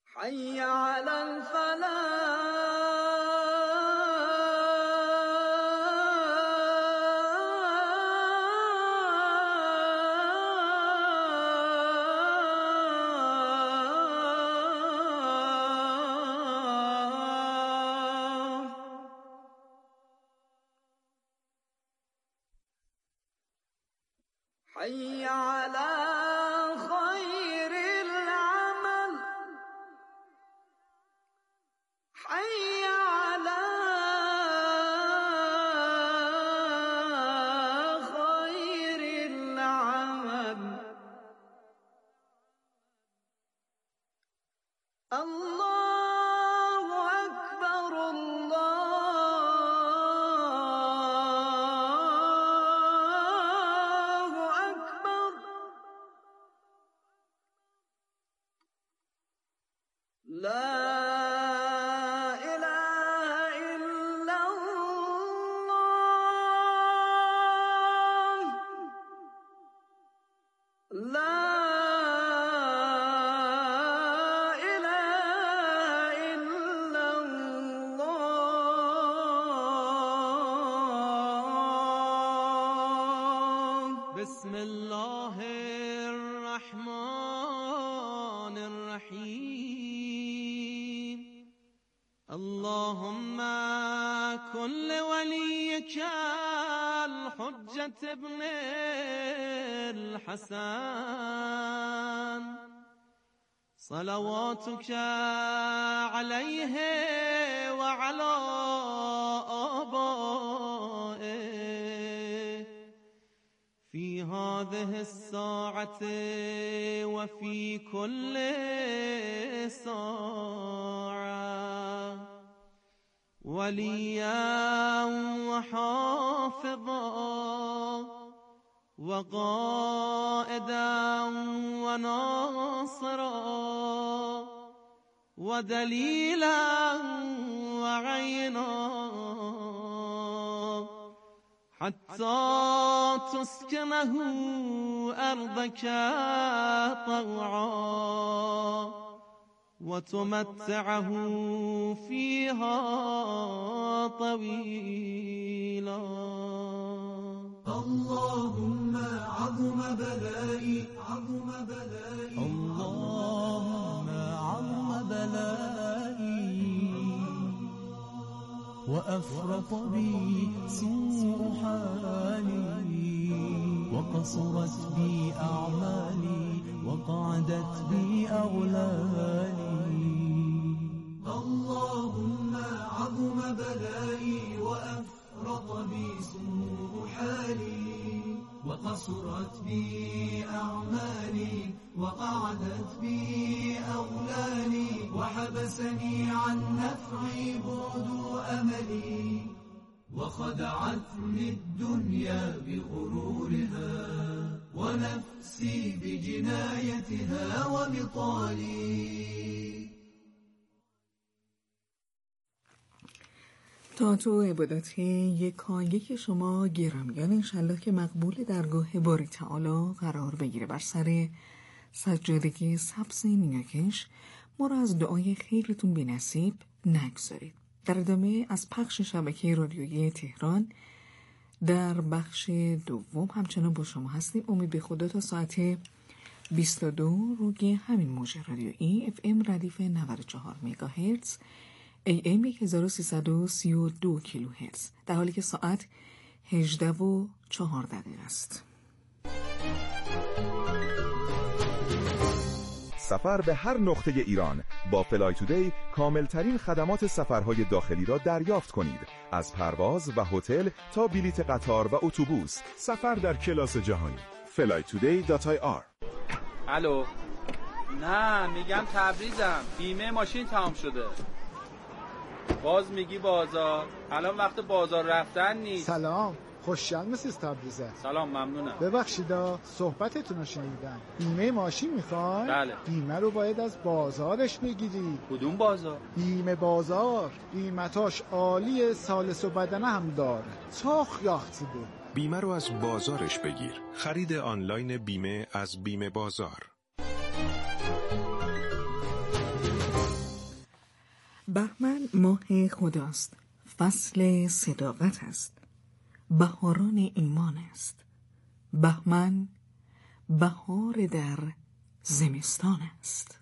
حي على الفلاح حي على خير العمل حي على خير العمل الله أكبر الله أكبر لا إله إلا الله لا إله إلا الله بسم الله الرحمن الرحيم اللهم كن لوليك الحجة ابن الحسن صلواتك عليه وعلى آبائه في هذه الساعة وفي كل ساعة وليا وحافظا وقائدا وناصرا ودليلا وعينا حتى تسكنه أرضك طوعا وتمتعه فيها طويلا اللهم عظم بلائي عظم بلائي اللهم عظم بلائي وأفرط بي سوء حالي وقصرت بي أعمالي وقعدت بي أغلالي اللهم عظم بلائي وأفرط بي سوء حالي وقصرت بي أعمالي وقعدت بي أغلالي وحبسني عن نفعي بعد أملي وخدعتني الدنيا بغرورها ونفسي بجنايتها وبطالي. تئاتر عبادت یکایک شما گرامیان انشالله که مقبول درگاه باری تعالی قرار بگیره. بر سر سجادگی سبز نیاکش ما را از دعای خیرتون بی نصیب نگذارید. در ادامه از پخش شبکه رادیویی تهران در بخش دوم همچنان با شما هستیم. امید به خدا تا ساعت 22 روی همین موج رادیویی FM ردیف 94 مگاهرتز AM 1332 کیلوهرتز در حالی که ساعت 18:04 است. سفر به هر نقطه ایران با فلای تودی کاملترین خدمات سفرهای داخلی را دریافت کنید. از پرواز و هتل تا بلیت قطار و اتوبوس، سفر در کلاس جهانی. flytoday.ir. الو، نه میگم تبریزم، بیمه ماشین تمام شده. باز میگی بازار، الان وقت بازار رفتن نیست. سلام، خوشحال مسیز تبریزه. سلام، ممنونم. ببخشیدا صحبتتون رو شنیدم. بیمه ماشین میخوای؟ بله. بیمه رو باید از بازارش بگیری. کدوم بازار؟ بیمه بازار، قیمتاش عالیه، سالس و بدنه هم داره. چاخ یاختی بود. بیمه رو از بازارش بگیر. خرید آنلاین بیمه از بیمه بازار. بهمن ماه خداست، فصل صداقت است، بهاران ایمان است. بهمن بهار در زمستان است.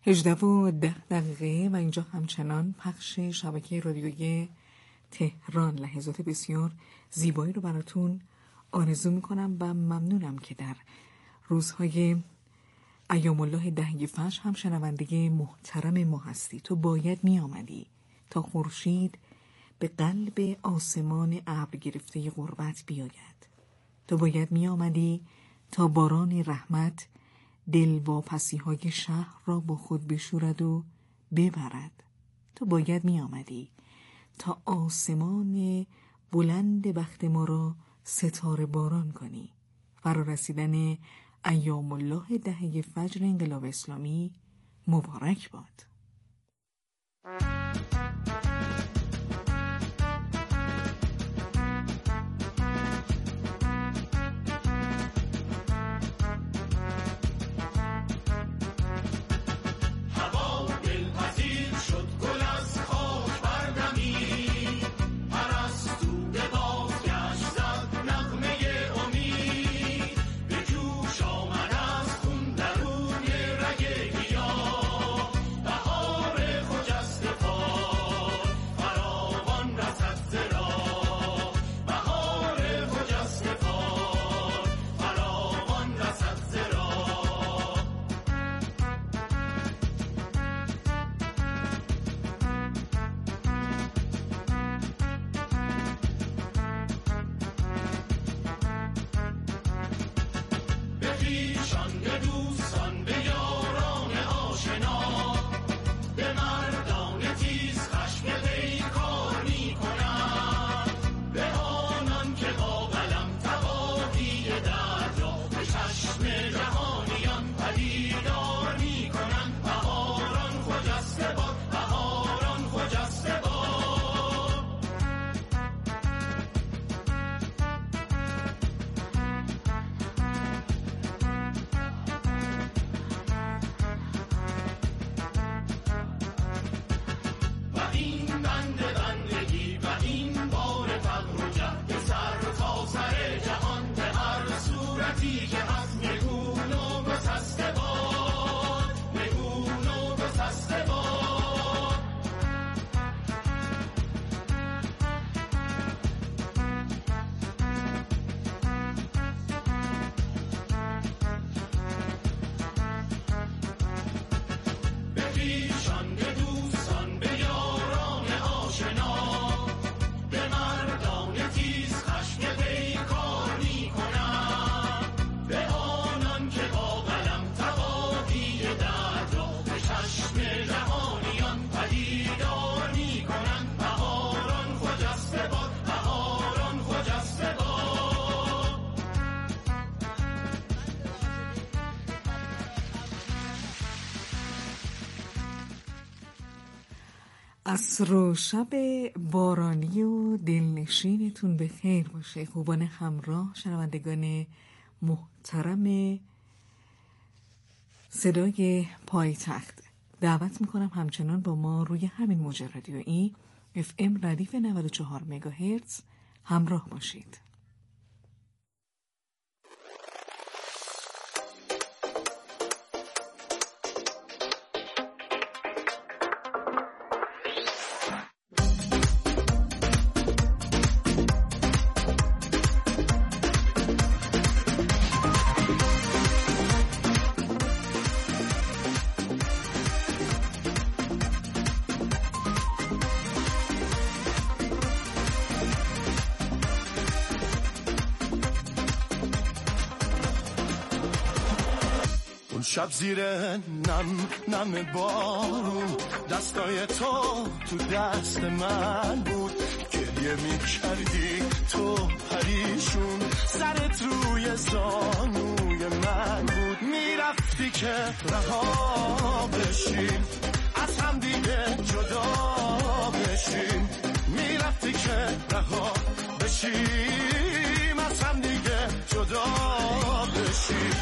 18:10 و اینجا همچنان پخش شبکه رادیویی تهران. لحظات بسیار زیبایی رو براتون آرزو میکنم و ممنونم که در روزهای ایام الله دهه فجر هم شنونده محترم ما هستی. تو باید می آمدی تا خورشید به قلب آسمان ابر گرفته غربت بیاید. تو باید می آمدی تا باران رحمت دلواپسی های شهر را با خود بشورد و ببرد. تو باید می آمدی تا آسمان بلند بخت ما را ستاره باران کنی. فرا رسیدن ایام الله دهه فجر انقلاب اسلامی مبارک باد. عصر و شب بارانی و دلنشینتون به خیر باشه. خوبان همراه، شنوندگان محترم صدای پایتخت، دعوت میکنم همچنان با ما روی همین موج رادیویی FM ردیف 94 مگاهرتز همراه باشید. شب زیر نم بارون دستای تو دست من بود، گریه می کردی تو پریشون، سرت روی زانوی من بود، میرفتی که رها بشیم از هم دیگه جدا بشیم، میرفتی که رها بشیم از هم دیگه جدا بشیم.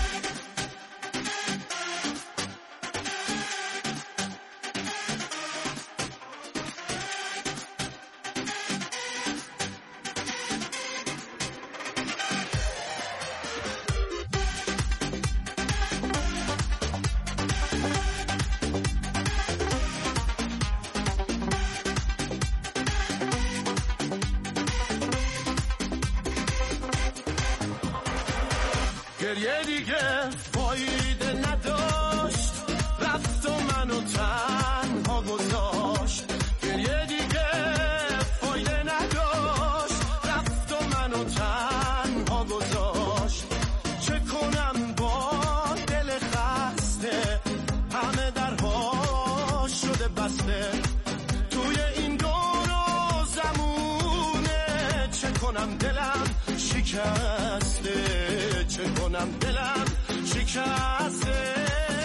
گریه دیگه فایده نداشت، رفت و منو تنها گذاشت. گریه دیگه فایده نداشت، رفت و منو تنها گذاشت. چه کنم با دل خسته، همه درها شده بسته. توی این دور و زمونه چه کنم دلم شکسته، چه کنم دلم شکسته.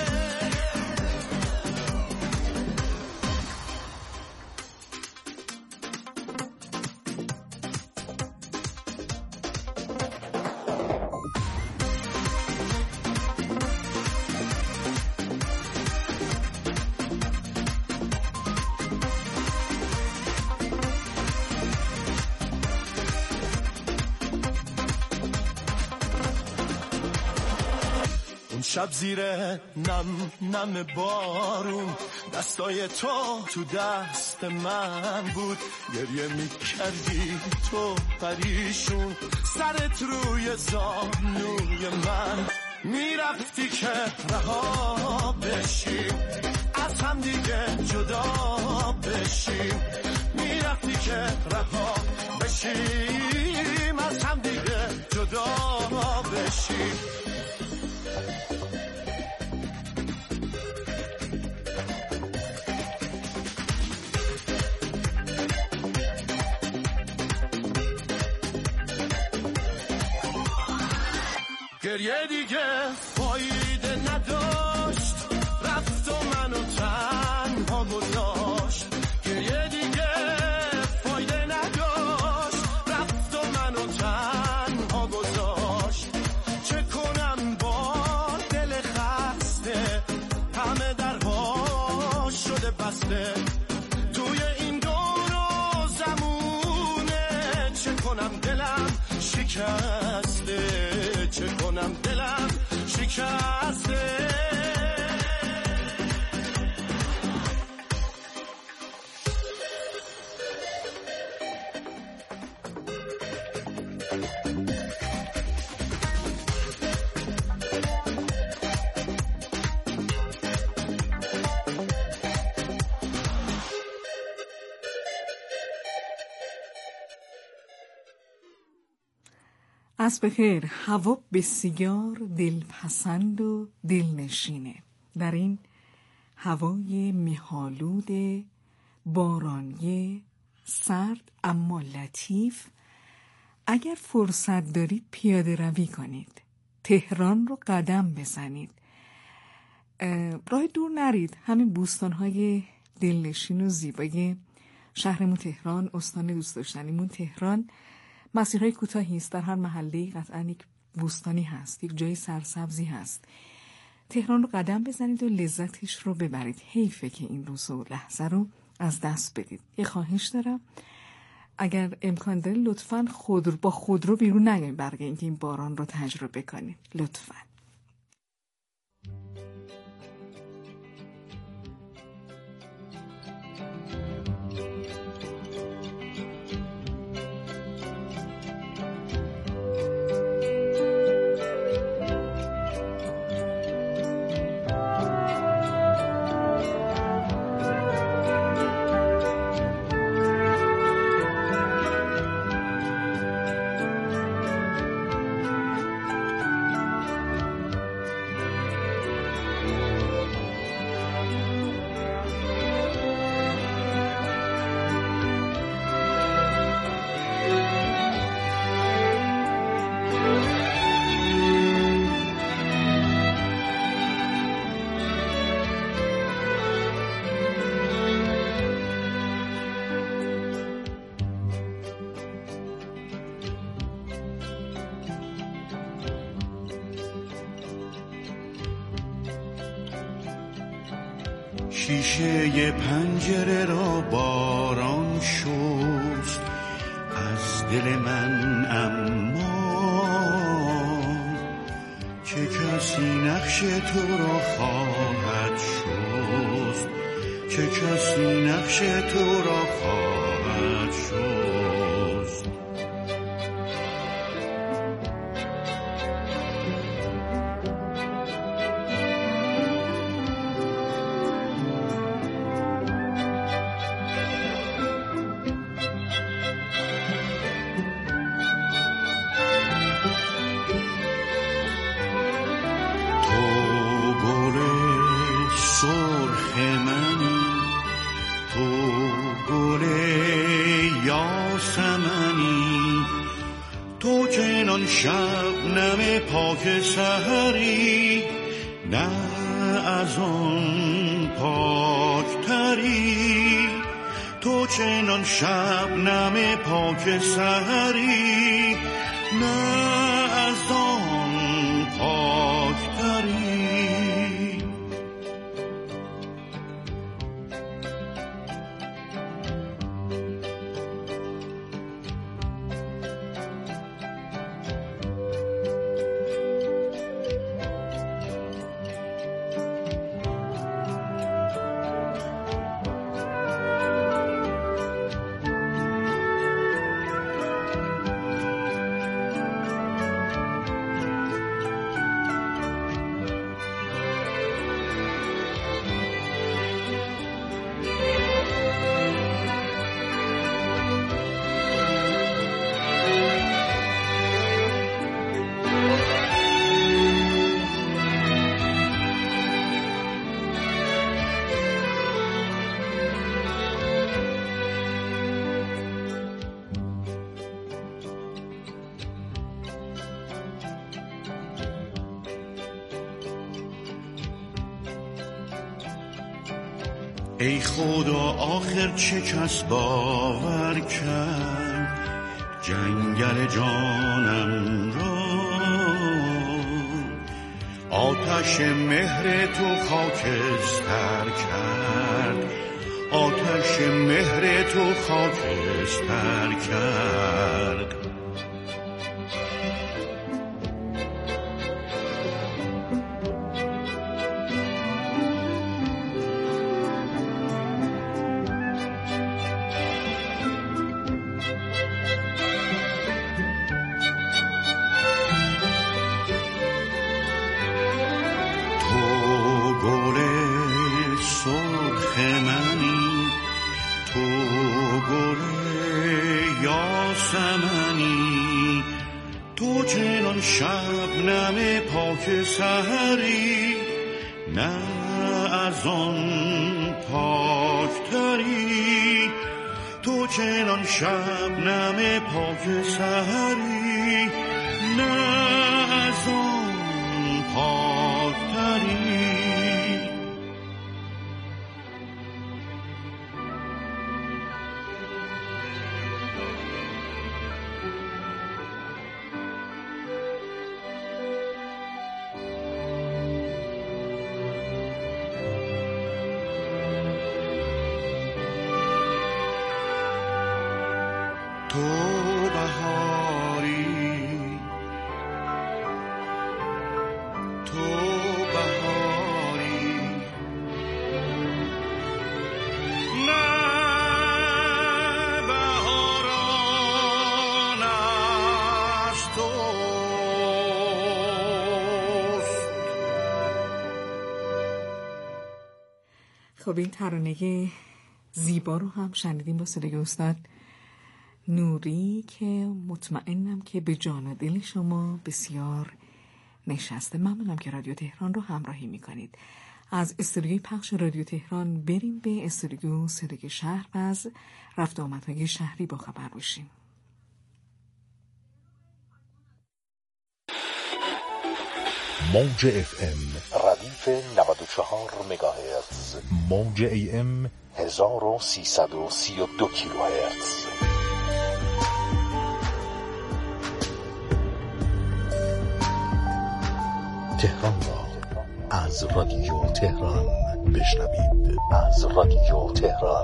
شب زیر نم بارون دستای تو دست من بود. گریه میکردی تو پریشون، سرت روی زانوی من. میرفتی که رها بشیم، از هم دیگه جدا بشیم. میرفتی که رها بشیم، از هم دیگه جدا بشیم. گریه دیگه فایده نداشت، رفت و منو تنها گذاشت. گریه دیگه فایده نداشت، رفت و منو تنها گذاشت. چه کنم با دل خسته، همه درها شده بسته. توی این دور و زمونه چه کنم دلم شکسته، چه کنم دلم شکسته. از بخیر، هوا بسیار دلپسند و دلنشینه. در این هوای مه‌آلود بارانی سرد اما لطیف، اگر فرصت دارید پیاده روی کنید، تهران رو قدم بزنید، راه دور نرید. همین بوستان‌های دلنشین و زیبای شهرمون تهران، استان دوست داشتنیمون تهران، مسیرهای کوتاهی است. در هر محله‌ای قطعاً یک بوستانی هست، یک جای سرسبزی هست. تهران رو قدم بزنید و لذتش رو ببرید. حیفه که این روز و لحظه رو از دست بدید. یه خواهش دارم، اگر امکان داره لطفاً با خودرو بیرون نیاین برای اینکه این باران رو تجربه کنید. لطفاً. شیشه پنجره را باران شست از دل من، اما چه کسی نقش تو را خواهد شست، چه کسی نقش تو را خواهد شست. چنان شبنم پاک سحری، نه از آن پاکتری. تو چنان شبنم پاک سحری، نه از آن پاکتری. ای خدا آخر چه کس باور کرد جنگل جانم را؟ آتش مهر تو خاکستر کرد، آتش مهر تو خاکستر کرد. تو چنان شبنم پاک سحری، نه از آن پاکتری. تو چنان شبنم پاک سحری، نه از آن پاکتری. تو بهاری، تو بهاری، نه بهاران از توست. خب این ترانه زیبا رو هم شنیدیم با صدای استاد نوری که مطمئنم که به جان و دل شما بسیار نشسته. ممنونم که رادیو تهران رو همراهی میکنید. از استودیوی پخش رادیو تهران بریم به استودیو صدای شهر و از رفت آمدهای شهری با خبر باشیم. موج FM ردیف 94 مگاهرتز، موج AM 1332 کیلوهرتز. تهران را از رادیو تهران بشنوید. از رادیو تهران.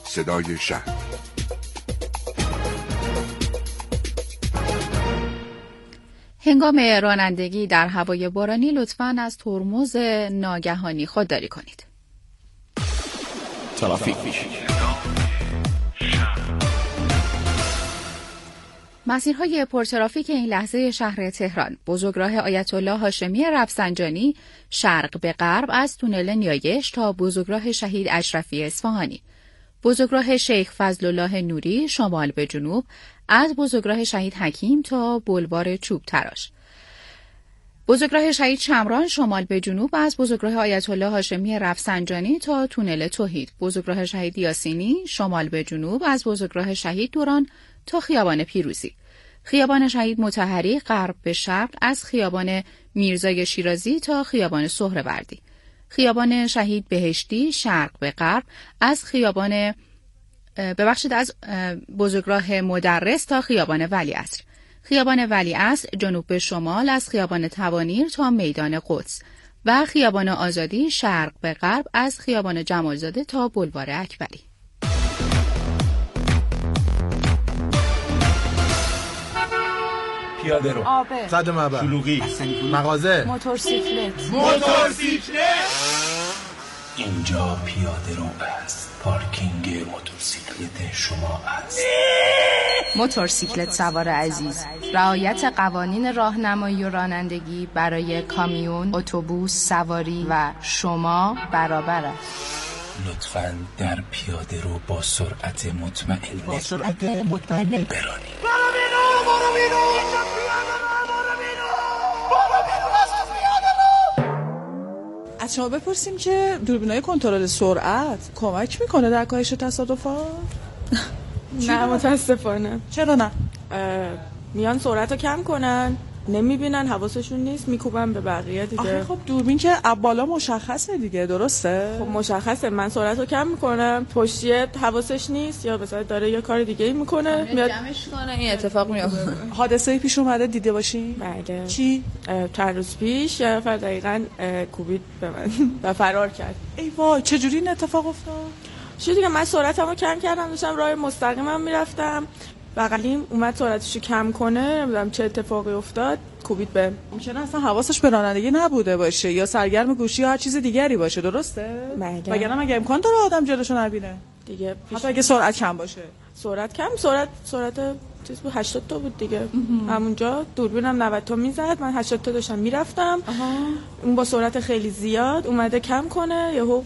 صدای شهر. هنگام رانندگی در هوای بارانی لطفاً از ترمز ناگهانی خودداری کنید. ترافیک. مسیرهای پرترافیک این لحظه شهر تهران: بزرگراه آیت الله هاشمی رفسنجانی شرق به غرب از تونل نیایش تا بزرگراه شهید اشرفی اصفهانی، بزرگراه شیخ فضل الله نوری شمال به جنوب از بزرگراه شهید حکیم تا بلوار چوب تراش، بزرگراه شهید شمران شمال به جنوب از بزرگراه آیت الله هاشمی رفسنجانی تا تونل توحید، بزرگراه شهید یاسینی شمال به جنوب از بزرگراه شهید دوران تا خیابان پیروزی، خیابان شهید مطهری غرب به شرق از خیابان میرزای شیرازی تا خیابان سهروردی، خیابان شهید بهشتی شرق به غرب از از بزرگراه مدرس تا خیابان ولیعصر، خیابان ولیعصر جنوب به شمال از خیابان توانیر تا میدان قدس و خیابان آزادی شرق به غرب از خیابان جمالزاده تا بلوار اکبری. پیاده رو، صد معبر، شلوغی، مغازه، موتورسیکلت. اینجا پیاده رو است، پارکینگ موتورسیکلت شما است. موتورسیکلت سوار عزیز، رعایت قوانین راهنمایی و رانندگی برای کامیون، اتوبوس سواری و شما برابر است. لطفاً در پیاده رو با سرعت مطمئن برانید. از شما بپرسیم که دوربینای کنترل سرعت کمک میکنه در کاهش تصادفات؟ نه متاسفانه. چرا نه؟ میان سرعت رو کم کنن، نمیبینن، حواسشون نیست، میکوبن به بقیه دیگه. آخه خب دوربین که بالا مشخصه دیگه، درسته؟ خب مشخصه، من سرعت رو کم میکنم، پشتیه حواسش نیست یا مثلا داره یه کار دیگه میکنه، میاد جمعش کنه، این اتفاق میفته. حادثه‌ای پیش اومده دیده باشین؟ بله. چی؟ چند روز پیش یه نفر دقیقاً کوبید به من و فرار کرد. ای وای، چجوری این اتفاق افتاد؟ چون دیگه من سرعتمو کم کردم، داشتم راه مستقیمم میرفتم، بغلیم اومد سرعتشو کم کنه، نمیدونم چه اتفاقی افتاد، کوبید به. میشه اصلا حواسش به رانندگی نبوده باشه یا سرگرم گوشی یا هر چیز دیگری باشه، درسته؟ وگرنه مگه امکان داره آدم جلوشو نبینه دیگه؟ حتی اگه سرعت کم باشه. سرعت چیز بود 80 تا بود دیگه. همونجا دوربینم 90 تا میزد، من 80 تا داشتم میرفتم. اون با سرعت خیلی زیاد اومده کم کنه، یهو